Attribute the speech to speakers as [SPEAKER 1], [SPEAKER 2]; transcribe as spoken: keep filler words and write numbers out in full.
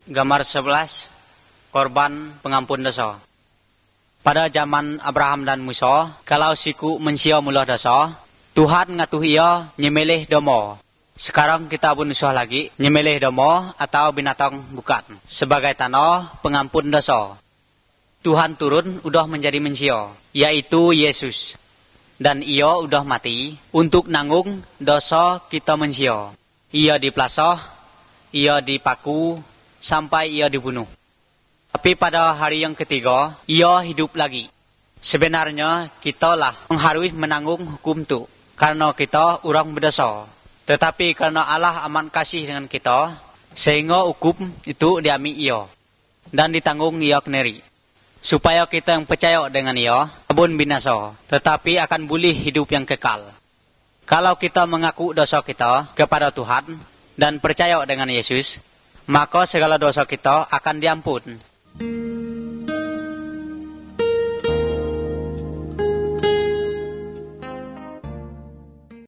[SPEAKER 1] Gambar sebelas, korban pengampun dosa. Pada zaman Abraham dan Musa, kalau siku mensia mula dosa, Tuhan ngatuh ia nyemelih domo. Sekarang kita pun usah lagi nyemelih domo atau binatang bukan sebagai tanah pengampun dosa. Tuhan turun udah menjadi mensia, yaitu Yesus. Dan ia udah mati untuk nanggung dosa kita mensia. Ia diplasah, ia dipaku, sampai ia dibunuh. Tapi pada hari yang ketiga, ia hidup lagi. Sebenarnya kita lah mengharui menanggung hukum itu, karena kita orang berdosa. Tetapi karena Allah amat kasih dengan kita, sehingga hukum itu diambil ia, dan ditanggung ia sendiri. Supaya kita yang percaya dengan ia, abun binasa, tetapi akan boleh hidup yang kekal. Kalau kita mengaku dosa kita kepada Tuhan, dan percaya dengan Yesus, maka segala dosa kita akan diampun